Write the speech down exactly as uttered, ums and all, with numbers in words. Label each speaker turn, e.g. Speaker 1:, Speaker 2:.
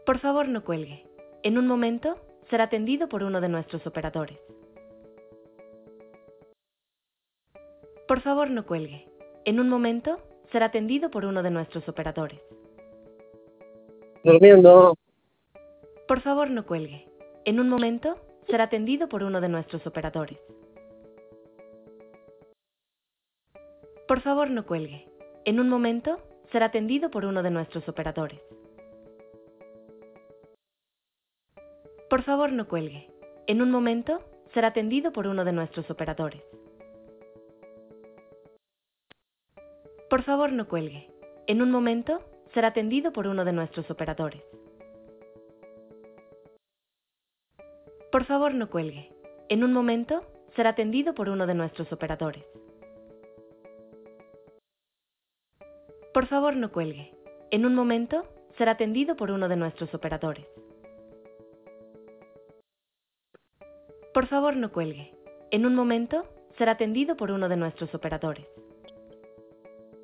Speaker 1: Por favor, no cuelgue. En un momento, será atendido por uno de nuestros operadores. Por favor, no cuelgue. En un momento, será atendido por uno de nuestros operadores.
Speaker 2: Durmiendo.
Speaker 1: Por favor, no cuelgue. En un momento, será atendido por uno de nuestros operadores. Por favor, no cuelgue. En un momento, será atendido por uno de nuestros operadores. Por favor, no cuelgue. En un momento, será atendido por uno de nuestros operadores. Por favor, no cuelgue. En un momento, será atendido por uno de nuestros operadores. Por favor, no cuelgue. En un momento, será atendido por uno de nuestros operadores. Por favor, no cuelgue. En un momento, será atendido por uno de nuestros operadores. Por favor, no cuelgue. En un momento, será atendido por uno de nuestros operadores.